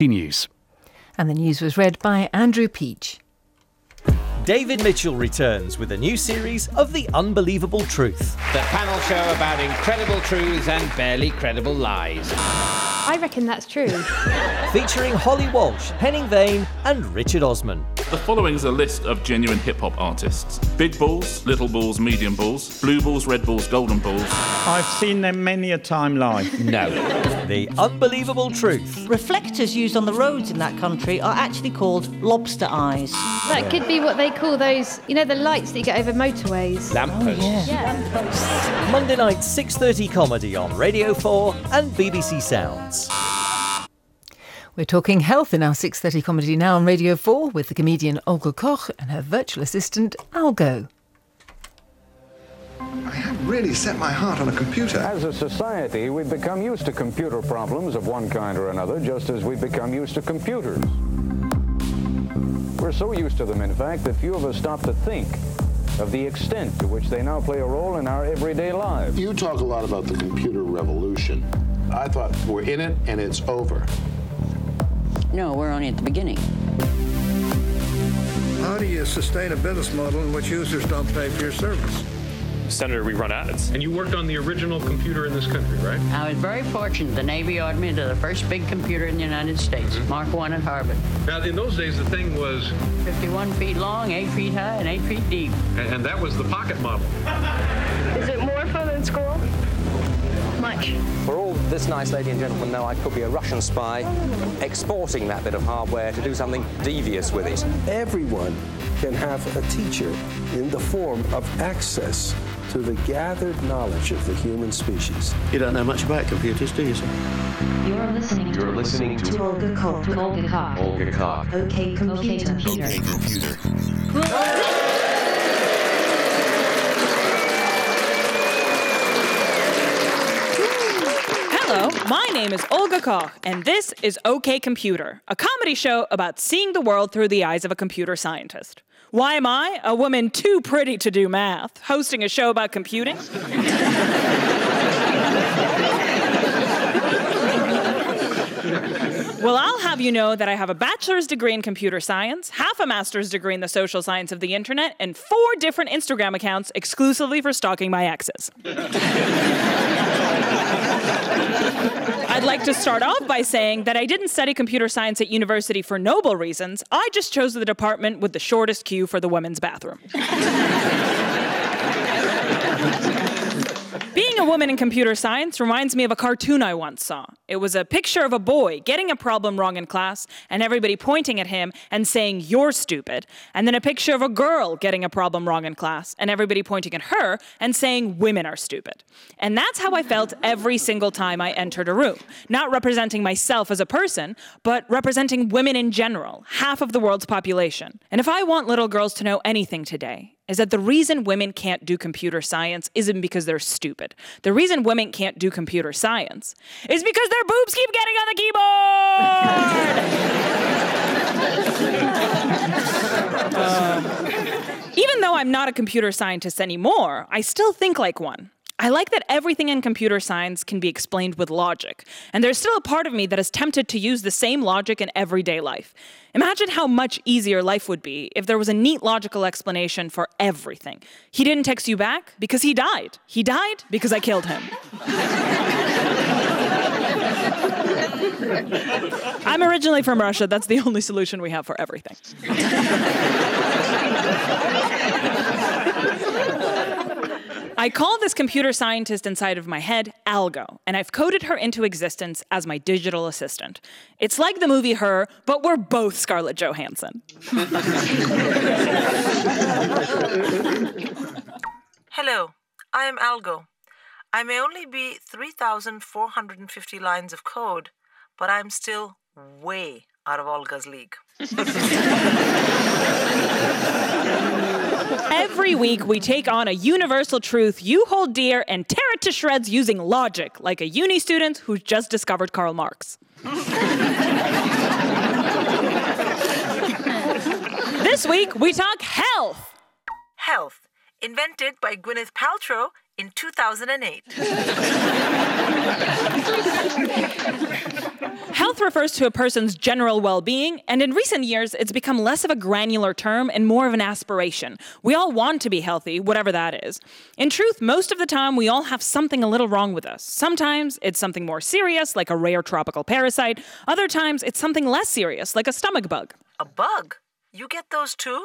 News. And the news was read by Andrew Peach. David Mitchell returns with a new series of The Unbelievable Truth. The panel show about incredible truths and barely credible lies. I reckon that's true. Featuring Holly Walsh, Henning Vane and Richard Osman. The following is a list of genuine hip-hop artists. Big balls, little balls, medium balls, blue balls, red balls, golden balls. I've seen them many a time live. No. The Unbelievable Truth. Reflectors used on the roads in that country are actually called lobster eyes. That could be what they call those, the lights that you get over motorways. Lampposts. Yeah. Monday night 6:30 comedy on Radio 4 and BBC Sounds. We're talking health in our 6:30 comedy now on Radio 4 with the comedian Olga Koch and her virtual assistant Algo. I have really set my heart on a computer. As a society, we've become used to computer problems of one kind or another, just as we've become used to computers. We're so used to them, in fact, that few of us stop to think of the extent to which they now play a role in our everyday lives. You talk a lot about the computer revolution. I thought we're in it and it's over. No, we're only at the beginning. How do you sustain a business model in which users don't pay for your service? Senator, we run ads. And you worked on the original computer in this country, right? I was very fortunate. The Navy ordered me to the first big computer in the United States, Mark I at Harvard. Now, in those days, the thing was 51 feet long, 8 feet high, and 8 feet deep. And that was the pocket model. Is it more fun than school? Much. For all this nice lady and gentleman know, I could be a Russian spy exporting that bit of hardware to do something devious with it. Everyone can have a teacher in the form of access to the gathered knowledge of the human species. You don't know much about computers, do you, sir? You're listening to Olga Koch. Olga Koch. Olga Koch. OK Computer. OK Computer. Hello, my name is Olga Koch, and this is OK Computer, a comedy show about seeing the world through the eyes of a computer scientist. Why am I, a woman too pretty to do math, hosting a show about computing? Well, I'll have you know that I have a bachelor's degree in computer science, half a master's degree in the social science of the internet, and 4 different Instagram accounts exclusively for stalking my exes. I'd like to start off by saying that I didn't study computer science at university for noble reasons. I just chose the department with the shortest queue for the women's bathroom. Being a woman in computer science reminds me of a cartoon I once saw. It was a picture of a boy getting a problem wrong in class and everybody pointing at him and saying, "You're stupid." And then a picture of a girl getting a problem wrong in class and everybody pointing at her and saying, "Women are stupid." And that's how I felt every single time I entered a room. Not representing myself as a person, but representing women in general, half of the world's population. And if I want little girls to know anything today, is that the reason women can't do computer science isn't because they're stupid. The reason women can't do computer science is because their boobs keep getting on the keyboard! Even though I'm not a computer scientist anymore, I still think like one. I like that everything in computer science can be explained with logic, and there's still a part of me that is tempted to use the same logic in everyday life. Imagine how much easier life would be if there was a neat logical explanation for everything. He didn't text you back because he died. He died because I killed him. I'm originally from Russia. That's the only solution we have for everything. I call this computer scientist inside of my head Algo, and I've coded her into existence as my digital assistant. It's like the movie Her, but we're both Scarlett Johansson. Hello, I am Algo. I may only be 3,450 lines of code, but I'm still way out of Olga's league. Every week, we take on a universal truth you hold dear and tear it to shreds using logic, like a uni student who's just discovered Karl Marx. This week, we talk health. Health, invented by Gwyneth Paltrow in 2008. Health Health refers to a person's general well-being, and in recent years, it's become less of a granular term and more of an aspiration. We all want to be healthy, whatever that is. In truth, most of the time, we all have something a little wrong with us. Sometimes it's something more serious, like a rare tropical parasite. Other times, it's something less serious, like a stomach bug. A bug? You get those too?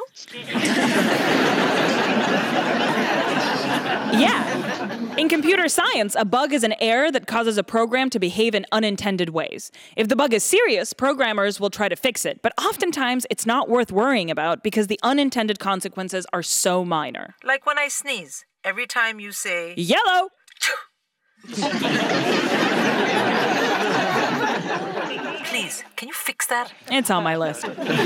Yeah. In computer science, a bug is an error that causes a program to behave in unintended ways. If the bug is serious, programmers will try to fix it, but oftentimes it's not worth worrying about because the unintended consequences are so minor. Like when I sneeze, every time you say, "Yellow!" Please, can you fix that? It's on my list.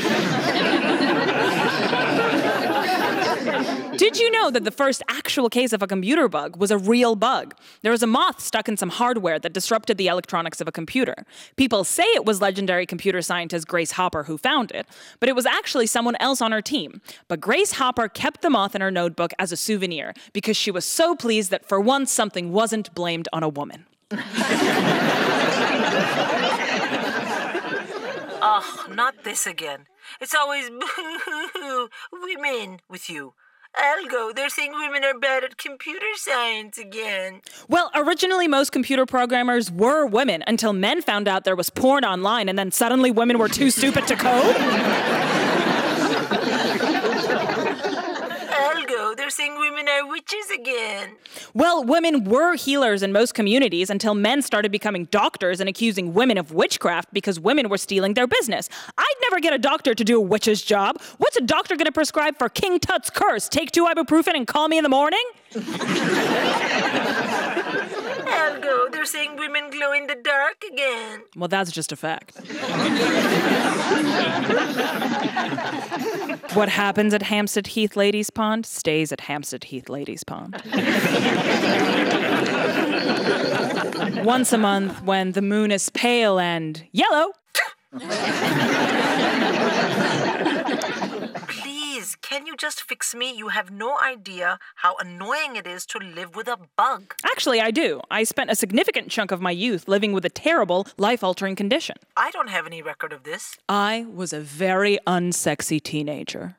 Did you know that the first actual case of a computer bug was a real bug? There was a moth stuck in some hardware that disrupted the electronics of a computer. People say it was legendary computer scientist Grace Hopper who found it, but it was actually someone else on her team. But Grace Hopper kept the moth in her notebook as a souvenir because she was so pleased that for once something wasn't blamed on a woman. Oh, not this again. It's always boo-hoo-hoo, women with you. Algo, they're saying women are bad at computer science again. Well, originally most computer programmers were women until men found out there was porn online and then suddenly women were too stupid to code. Algo, they're saying women are witches again. Well, women were healers in most communities until men started becoming doctors and accusing women of witchcraft because women were stealing their business. I'd never get a doctor to do a witch's job. What's a doctor going to prescribe for King Tut's curse? Take 2 ibuprofen and call me in the morning? Algo, they're saying women glow in the dark again. Well, that's just a fact. What happens at Hampstead Heath Ladies Pond stays at Hampstead Heath Ladies Pond. Once a month, when the moon is pale and yellow. Please, can you just fix me? You have no idea how annoying it is to live with a bug. Actually, I do. I spent a significant chunk of my youth living with a terrible, life-altering condition. I don't have any record of this. I was a very unsexy teenager.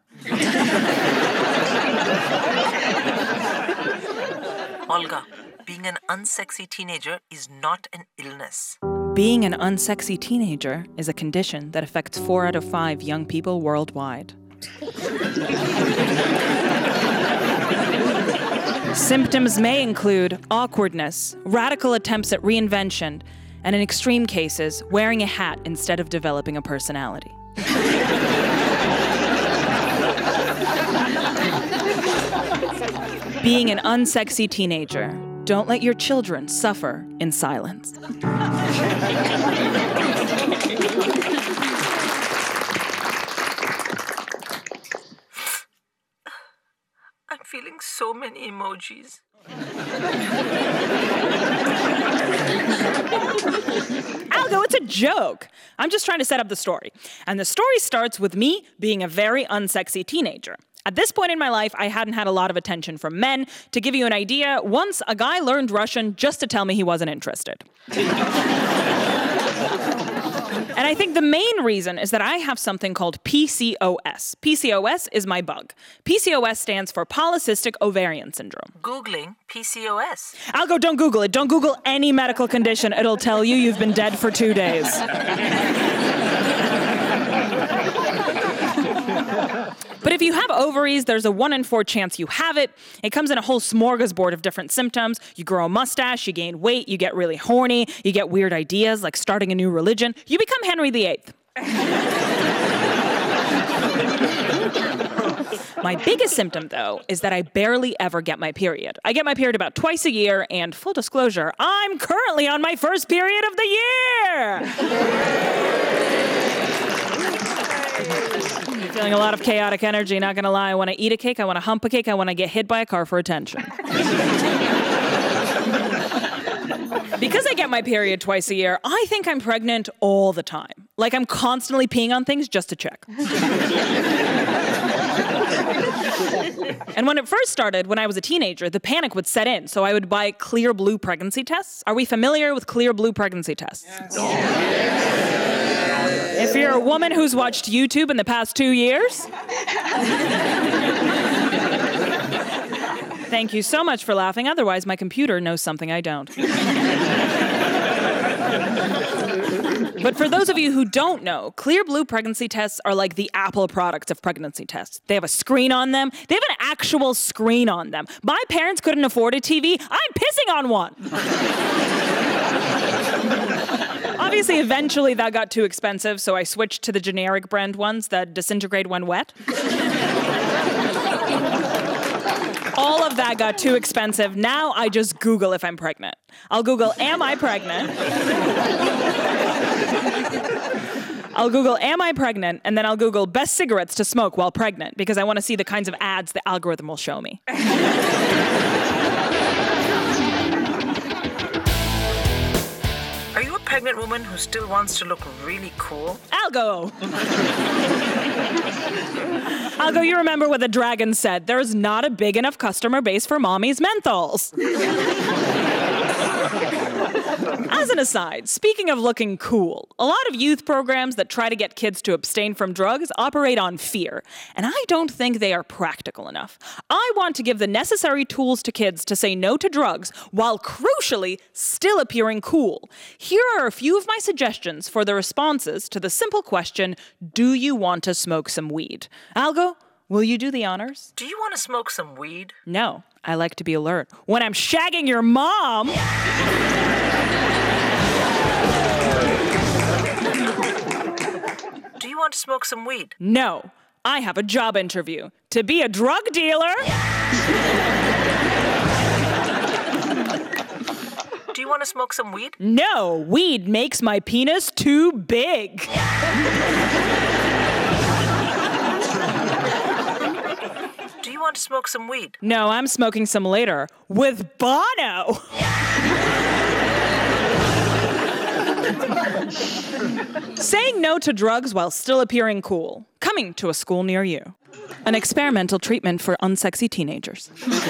Olga, being an unsexy teenager is not an illness. Being an unsexy teenager is a condition that affects 4 out of 5 young people worldwide. Symptoms may include awkwardness, radical attempts at reinvention, and in extreme cases, wearing a hat instead of developing a personality. Being an unsexy teenager, don't let your children suffer in silence. I'm feeling so many emojis. Algo, it's a joke. I'm just trying to set up the story. And the story starts with me being a very unsexy teenager. At this point in my life, I hadn't had a lot of attention from men. To give you an idea, once a guy learned Russian just to tell me he wasn't interested. And I think the main reason is that I have something called PCOS. PCOS is my bug. PCOS stands for polycystic ovarian syndrome. Googling PCOS. Algo, don't Google it. Don't Google any medical condition. It'll tell you you've been dead for 2 days. But if you have ovaries, there's a 1 in 4 chance you have it. It comes in a whole smorgasbord of different symptoms. You grow a mustache, you gain weight, you get really horny, you get weird ideas like starting a new religion. You become Henry VIII. My biggest symptom, though, is that I barely ever get my period. I get my period about twice a year, and full disclosure, I'm currently on my first period of the year! Feeling a lot of chaotic energy, not gonna lie. I wanna eat a cake, I wanna hump a cake, I wanna get hit by a car for attention. Because I get my period twice a year, I think I'm pregnant all the time. Like I'm constantly peeing on things just to check. And when it first started, when I was a teenager, the panic would set in, so I would buy Clear Blue pregnancy tests. Are we familiar with Clear Blue pregnancy tests? Yes. If you're a woman who's watched YouTube in the past 2 years... Thank you so much for laughing. Otherwise, my computer knows something I don't. But for those of you who don't know, Clear Blue pregnancy tests are like the Apple products of pregnancy tests. They have a screen on them. They have an actual screen on them. My parents couldn't afford a TV. I'm pissing on one. Obviously, eventually that got too expensive, so I switched to the generic brand ones that disintegrate when wet. All of that got too expensive. Now I just Google if I'm pregnant. I'll Google, am I pregnant? I'll Google, am I pregnant? And then I'll Google best cigarettes to smoke while pregnant because I want to see the kinds of ads the algorithm will show me. Are you a pregnant woman who still wants to look really cool? Algo! Algo, you remember what the dragon said. There's not a big enough customer base for mommy's menthols. As an aside, speaking of looking cool, a lot of youth programs that try to get kids to abstain from drugs operate on fear, and I don't think they are practical enough. I want to give the necessary tools to kids to say no to drugs while crucially still appearing cool. Here are a few of my suggestions for the responses to the simple question, do you want to smoke some weed? Algo, will you do the honors? Do you want to smoke some weed? No, I like to be alert. When I'm shagging your mom... Do you want to smoke some weed? No, I have a job interview. To be a drug dealer? Do you want to smoke some weed? No, weed makes my penis too big. Do you want to smoke some weed? No, I'm smoking some later. With Bono! Saying no to drugs while still appearing cool. Coming to a school near you. An experimental treatment for unsexy teenagers.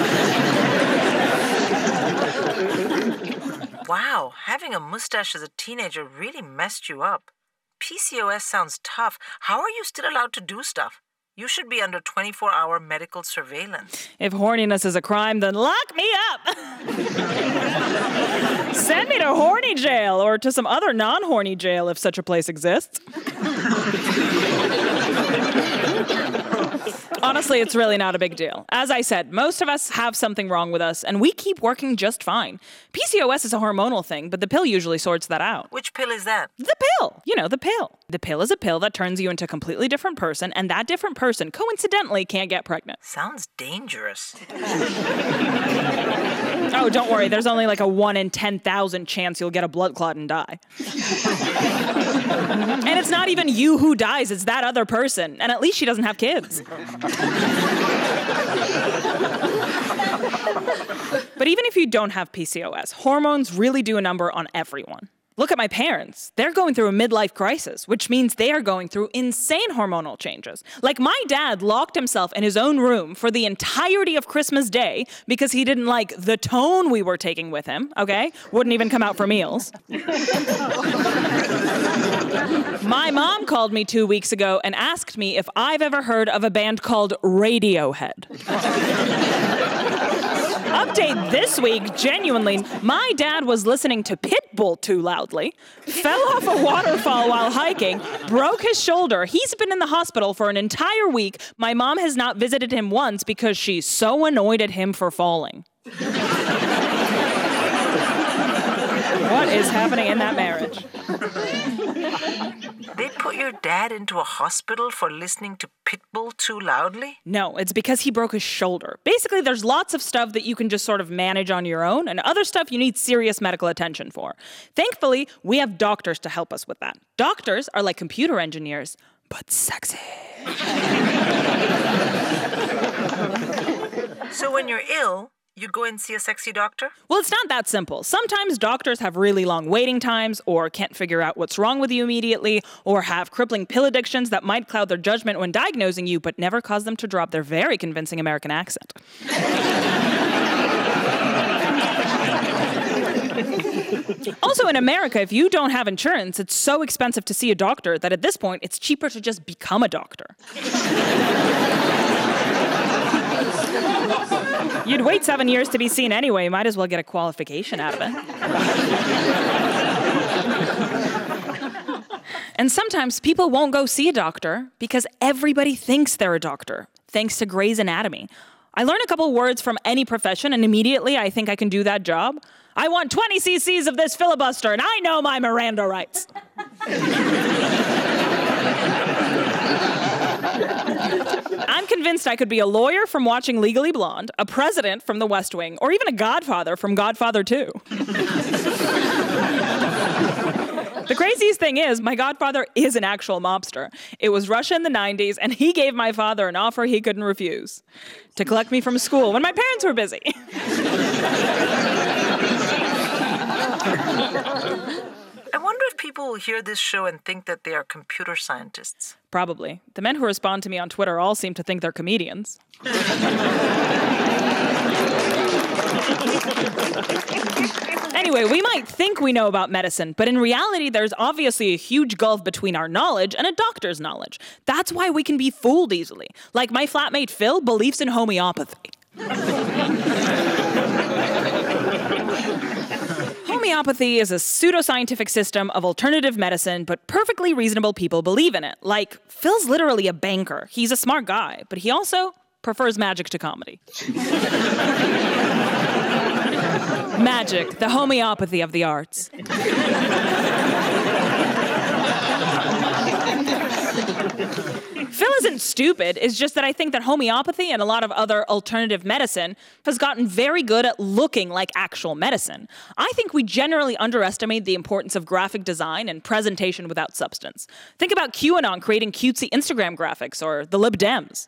Wow, having a mustache as a teenager really messed you up. PCOS sounds tough. How are you still allowed to do stuff? You should be under 24-hour medical surveillance. If horniness is a crime, then lock me up! Send me to horny jail, or to some other non-horny jail if such a place exists. Honestly, it's really not a big deal. As I said, most of us have something wrong with us, and we keep working just fine. PCOS is a hormonal thing, but the pill usually sorts that out. Which pill is that? The pill! You know, the pill. The pill is a pill that turns you into a completely different person, and that different person, coincidentally, can't get pregnant. Sounds dangerous. Oh, don't worry, there's only like a 1 in 10,000 chance you'll get a blood clot and die. And it's not even you who dies, it's that other person, and at least she doesn't have kids. But even if you don't have PCOS, hormones really do a number on everyone. Look at my parents. They're going through a midlife crisis, which means they are going through insane hormonal changes. Like my dad locked himself in his own room for the entirety of Christmas Day because he didn't like the tone we were taking with him, okay? Wouldn't even come out for meals. My mom called me 2 weeks ago and asked me if I've ever heard of a band called Radiohead. Update this week, genuinely, my dad was listening to Pitbull too loudly, fell off a waterfall while hiking, broke his shoulder. He's been in the hospital for an entire week. My mom has not visited him once because she's so annoyed at him for falling. What is happening in that marriage? They put your dad into a hospital for listening to Pitbull too loudly? No, it's because he broke his shoulder. Basically, there's lots of stuff that you can just sort of manage on your own, and other stuff you need serious medical attention for. Thankfully, we have doctors to help us with that. Doctors are like computer engineers, but sexy. So when you're ill, you go and see a sexy doctor? Well, it's not that simple. Sometimes doctors have really long waiting times, or can't figure out what's wrong with you immediately, or have crippling pill addictions that might cloud their judgment when diagnosing you, but never cause them to drop their very convincing American accent. Also, in America, if you don't have insurance, it's so expensive to see a doctor that at this point, it's cheaper to just become a doctor. You'd wait 7 years to be seen anyway. Might as well get a qualification out of it. And sometimes people won't go see a doctor because everybody thinks they're a doctor, thanks to Grey's Anatomy. I learn a couple words from any profession, and immediately I think I can do that job. I want 20 cc's of this filibuster, and I know my Miranda rights. I'm convinced I could be a lawyer from watching Legally Blonde, a president from The West Wing, or even a godfather from Godfather 2. The craziest thing is, my godfather is an actual mobster. It was Russia in the 90s, and he gave my father an offer he couldn't refuse. To collect me from school when my parents were busy. I wonder if people will hear this show and think that they are computer scientists. Probably. The men who respond to me on Twitter all seem to think they're comedians. Anyway, we might think we know about medicine, but in reality, there's obviously a huge gulf between our knowledge and a doctor's knowledge. That's why we can be fooled easily. Like my flatmate Phil believes in homeopathy. Homeopathy is a pseudoscientific system of alternative medicine, but perfectly reasonable people believe in it. Like, Phil's literally a banker. He's a smart guy, but he also prefers magic to comedy. Magic, the homeopathy of the arts. Phil isn't stupid, it's just that I think that homeopathy and a lot of other alternative medicine has gotten very good at looking like actual medicine. I think we generally underestimate the importance of graphic design and presentation without substance. Think about QAnon creating cutesy Instagram graphics, or the Lib Dems.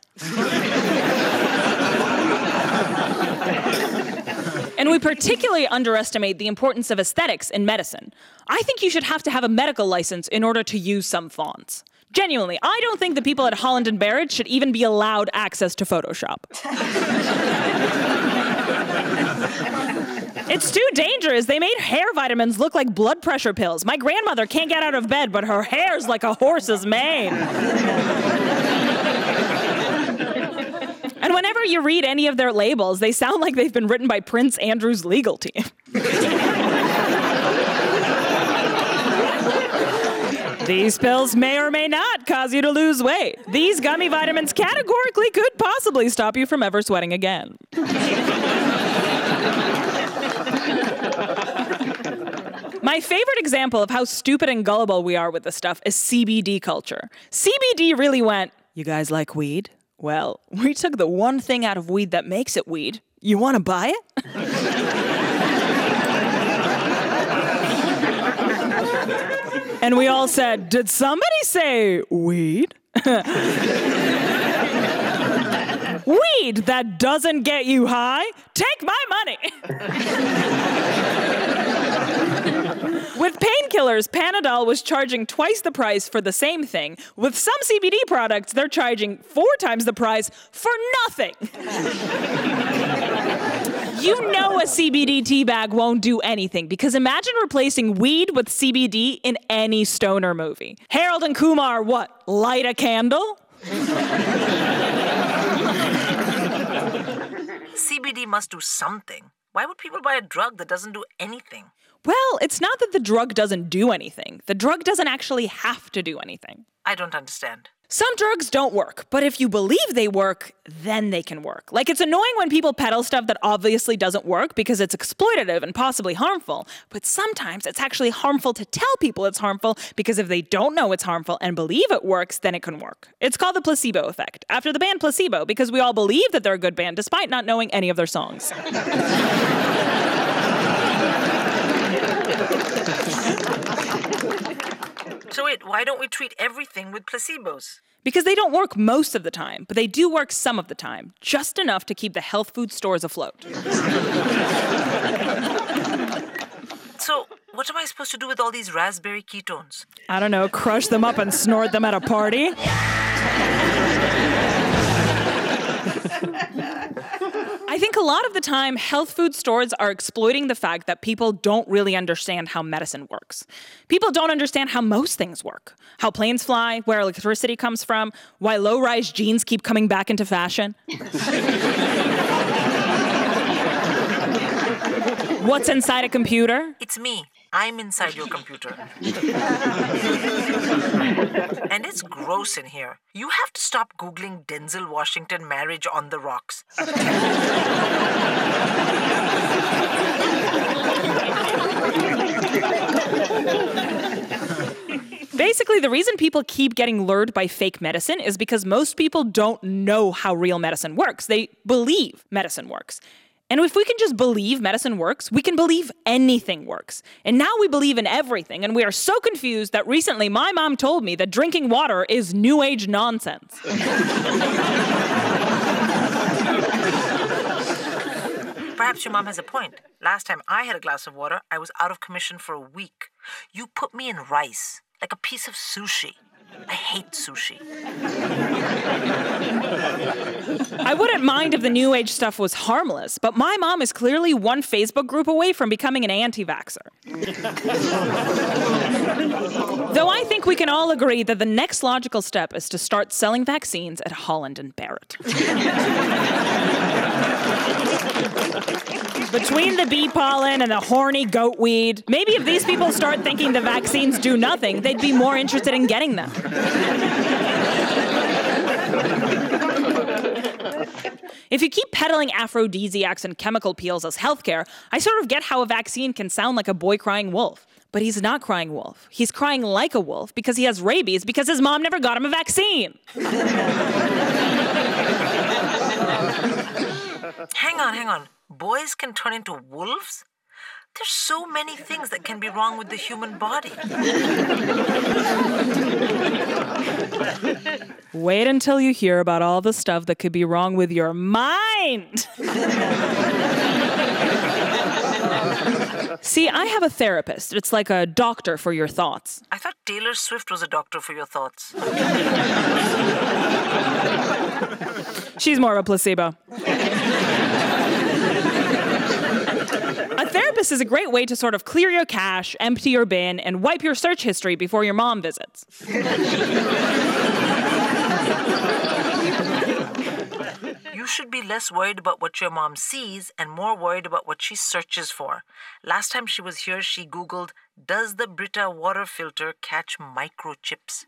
And we particularly underestimate the importance of aesthetics in medicine. I think you should have to have a medical license in order to use some fonts. Genuinely, I don't think the people at Holland & Barrett should even be allowed access to Photoshop. It's too dangerous. They made hair vitamins look like blood pressure pills. My grandmother can't get out of bed, but her hair's like a horse's mane. And whenever you read any of their labels, they sound like they've been written by Prince Andrew's legal team. These pills may or may not cause you to lose weight. These gummy vitamins categorically could possibly stop you from ever sweating again. My favorite example of how stupid and gullible we are with this stuff is CBD culture. CBD really went, you guys like weed? Well, we took the one thing out of weed that makes it weed. You want to buy it? And we all said, did somebody say weed? Weed that doesn't get you high? Take my money! With painkillers, Panadol was charging twice the price for the same thing. With some CBD products, they're charging 4 times the price for nothing. You know a CBD tea bag won't do anything, because imagine replacing weed with CBD in any stoner movie. Harold and Kumar, what, light a candle? CBD must do something. Why would people buy a drug that doesn't do anything? Well, it's not that the drug doesn't do anything. The drug doesn't actually have to do anything. I don't understand. Some drugs don't work, but if you believe they work, then they can work. Like, it's annoying when people peddle stuff that obviously doesn't work because it's exploitative and possibly harmful. But sometimes it's actually harmful to tell people it's harmful, because if they don't know it's harmful and believe it works, then it can work. It's called the placebo effect, after the band Placebo, because we all believe that they're a good band despite not knowing any of their songs. So wait, why don't we treat everything with placebos? Because they don't work most of the time, but they do work some of the time, just enough to keep the health food stores afloat. So, what am I supposed to do with all these raspberry ketones? I don't know, crush them up and snort them at a party? I think a lot of the time, health food stores are exploiting the fact that people don't really understand how medicine works. People don't understand how most things work. How planes fly, where electricity comes from, why low-rise jeans keep coming back into fashion. What's inside a computer? It's me. I'm inside your computer. And it's gross in here. You have to stop Googling Denzel Washington marriage on the rocks. Basically, the reason people keep getting lured by fake medicine is because most people don't know how real medicine works. They believe medicine works. And if we can just believe medicine works, we can believe anything works. And now we believe in everything, and we are so confused that recently my mom told me that drinking water is New Age nonsense. Perhaps your mom has a point. Last time I had a glass of water, I was out of commission for a week. You put me in rice, like a piece of sushi. I hate sushi. I wouldn't mind if the New Age stuff was harmless, but my mom is clearly one Facebook group away from becoming an anti-vaxxer. Though I think we can all agree that the next logical step is to start selling vaccines at Holland & Barrett. Between the bee pollen and the horny goat weed, maybe if these people start thinking the vaccines do nothing, they'd be more interested in getting them. If you keep peddling aphrodisiacs and chemical peels as healthcare, I sort of get how a vaccine can sound like a boy crying wolf. But he's not crying wolf. He's crying like a wolf because he has rabies because his mom never got him a vaccine. Hang on. Boys can turn into wolves? There's so many things that can be wrong with the human body. Wait until you hear about all the stuff that could be wrong with your mind. See, I have a therapist. It's like a doctor for your thoughts. I thought Taylor Swift was a doctor for your thoughts. She's more of a placebo. A therapist is a great way to sort of clear your cache, empty your bin, and wipe your search history before your mom visits. You should be less worried about what your mom sees and more worried about what she searches for. Last time she was here, she Googled, "Does the Brita water filter catch microchips?"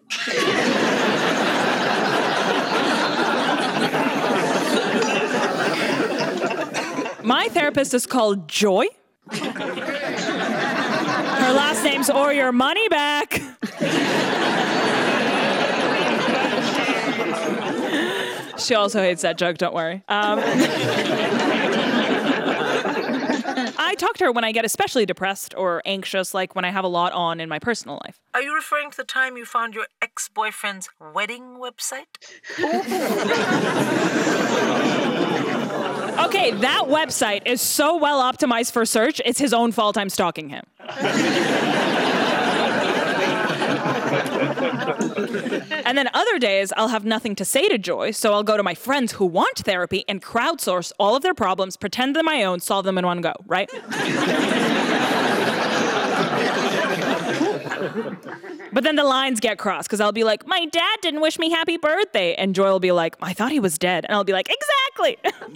My therapist is called Joy. Her last name's or your money back. She also hates that joke, don't worry. I talk to her when I get especially depressed or anxious, like when I have a lot on in my personal life. Are you referring to the time you found your ex-boyfriend's wedding website? Okay, that website is so well optimized for search, it's his own fault I'm stalking him. And then other days, I'll have nothing to say to Joy, so I'll go to my friends who want therapy and crowdsource all of their problems, pretend they're my own, solve them in one go, right? But then the lines get crossed, because I'll be like, my dad didn't wish me happy birthday. And Joy will be like, I thought he was dead. And I'll be like, exactly.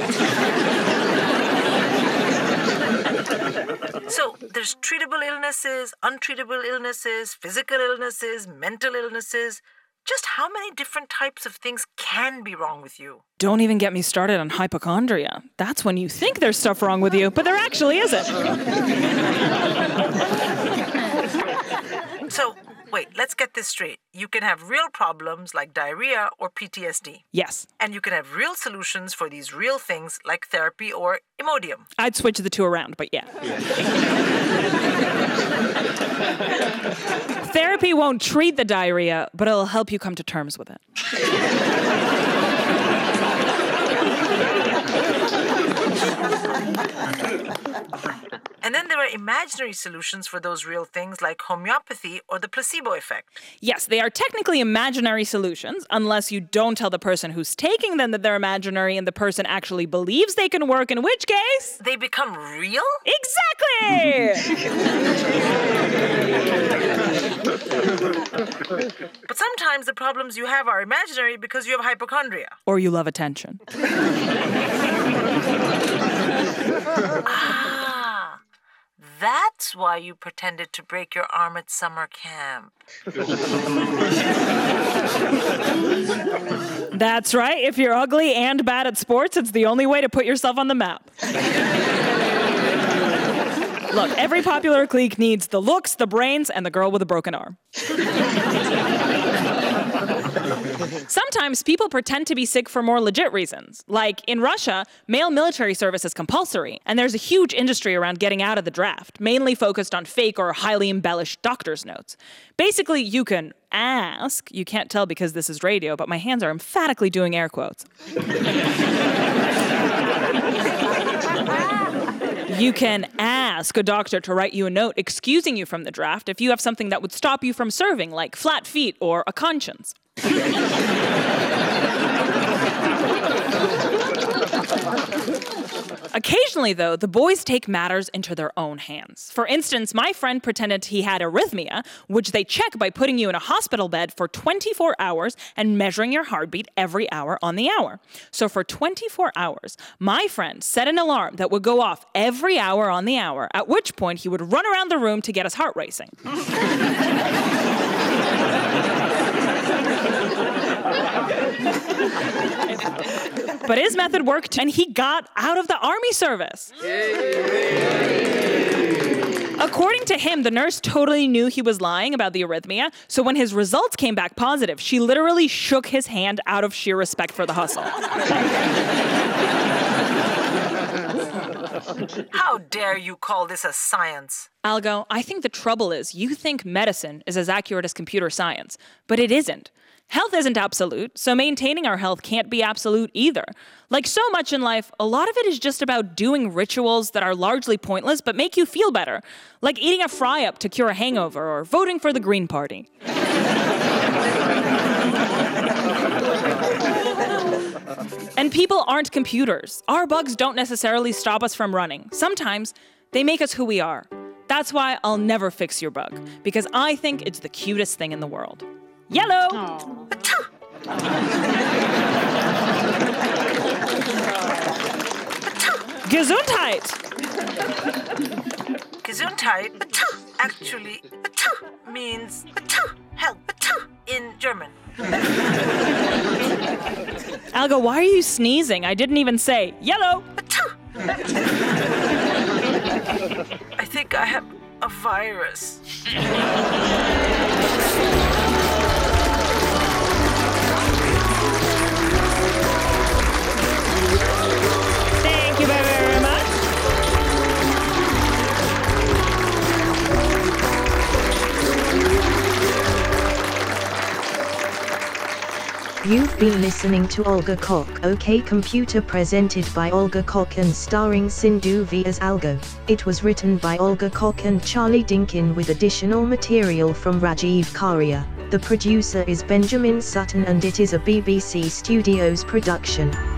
So there's treatable illnesses, untreatable illnesses, physical illnesses, mental illnesses. Just how many different types of things can be wrong with you? Don't even get me started on hypochondria. That's when you think there's stuff wrong with you, but there actually isn't. So, wait, let's get this straight. You can have real problems like diarrhea or PTSD. Yes. And you can have real solutions for these real things like therapy or Imodium. I'd switch the two around, but yeah. Therapy won't treat the diarrhea, but it'll help you come to terms with it. And then there are imaginary solutions for those real things like homeopathy or the placebo effect. Yes, they are technically imaginary solutions, unless you don't tell the person who's taking them that they're imaginary and the person actually believes they can work, in which case... They become real? Exactly! But sometimes the problems you have are imaginary because you have hypochondria. Or you love attention. That's why you pretended to break your arm at summer camp. That's right. If you're ugly and bad at sports, it's the only way to put yourself on the map. Look, every popular clique needs the looks, the brains, and the girl with a broken arm. Sometimes people pretend to be sick for more legit reasons. Like, in Russia, male military service is compulsory, and there's a huge industry around getting out of the draft, mainly focused on fake or highly embellished doctor's notes. Basically, you can ask, you can't tell because this is radio, but my hands are emphatically doing air quotes. You can ask a doctor to write you a note excusing you from the draft if you have something that would stop you from serving, like flat feet or a conscience. Occasionally, though, the boys take matters into their own hands. For instance, my friend pretended he had arrhythmia, which they check by putting you in a hospital bed for 24 hours and measuring your heartbeat every hour on the hour. So for 24 hours, my friend set an alarm that would go off every hour on the hour, at which point he would run around the room to get his heart racing. But his method worked, and he got out of the army service. According to him, the nurse totally knew he was lying about the arrhythmia, so when his results came back positive, she literally shook his hand out of sheer respect for the hustle. How dare you call this a science? Algo, I think the trouble is you think medicine is as accurate as computer science, but it isn't. Health isn't absolute, so maintaining our health can't be absolute either. Like so much in life, a lot of it is just about doing rituals that are largely pointless but make you feel better, like eating a fry-up to cure a hangover or voting for the Green Party. And people aren't computers. Our bugs don't necessarily stop us from running. Sometimes they make us who we are. That's why I'll never fix your bug, because I think it's the cutest thing in the world. Yellow! Gesundheit! Gesundheit actually means help in German. Algo, why are you sneezing? I didn't even say yellow! I think I have a virus. Thank you very, very much. You've been listening to Olga Koch, OK Computer, presented by Olga Koch and starring Sindhu V as Algo. It was written by Olga Koch and Charlie Dinkin with additional material from Rajiv Karia. The producer is Benjamin Sutton and it is a BBC Studios production.